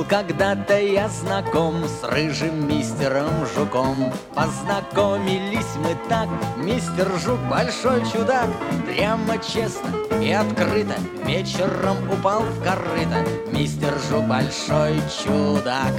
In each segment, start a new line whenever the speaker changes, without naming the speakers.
Был когда-то я знаком с рыжим мистером Жуком. Познакомились мы так, мистер Жук большой чудак. Прямо честно и открыто вечером упал в корыто мистер Жук большой чудак.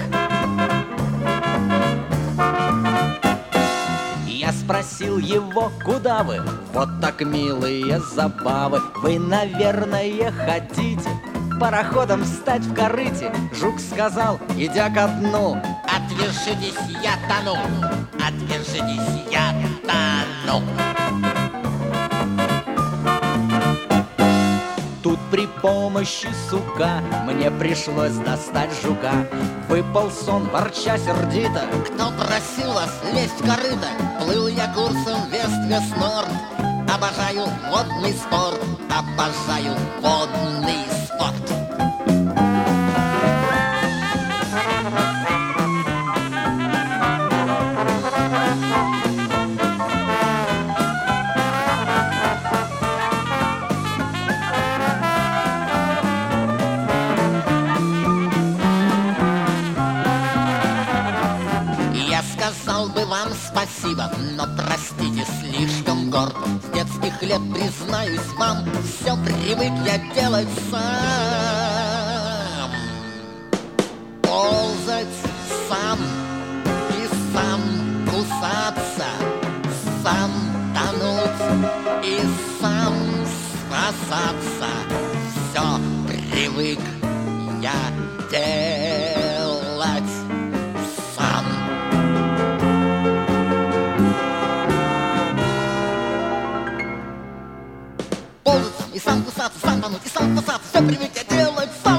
Я спросил его, куда вы? Вот так милые забавы. Вы, наверное, хотите пароходом встать в корыте? Жук сказал, идя ко дну: отвяжитесь, я тону, отвяжитесь, я тону. Тут при помощи сука мне пришлось достать жука. Выполз он, ворча сердито: кто просил вас лезть в корыто? Плыл я курсом Вест-Вест-Норд. Обожаю водный спорт, обожаю водный спорт. Сказал бы вам спасибо, но простите, слишком горд. С детских лет, признаюсь вам, все привык я делать сам. Ползать сам и сам кусаться, сам тонуть и сам спасаться. Все привык я делать сам. И сам кусаться, сам тонуть, и сам кусаться, все привык я делать сам.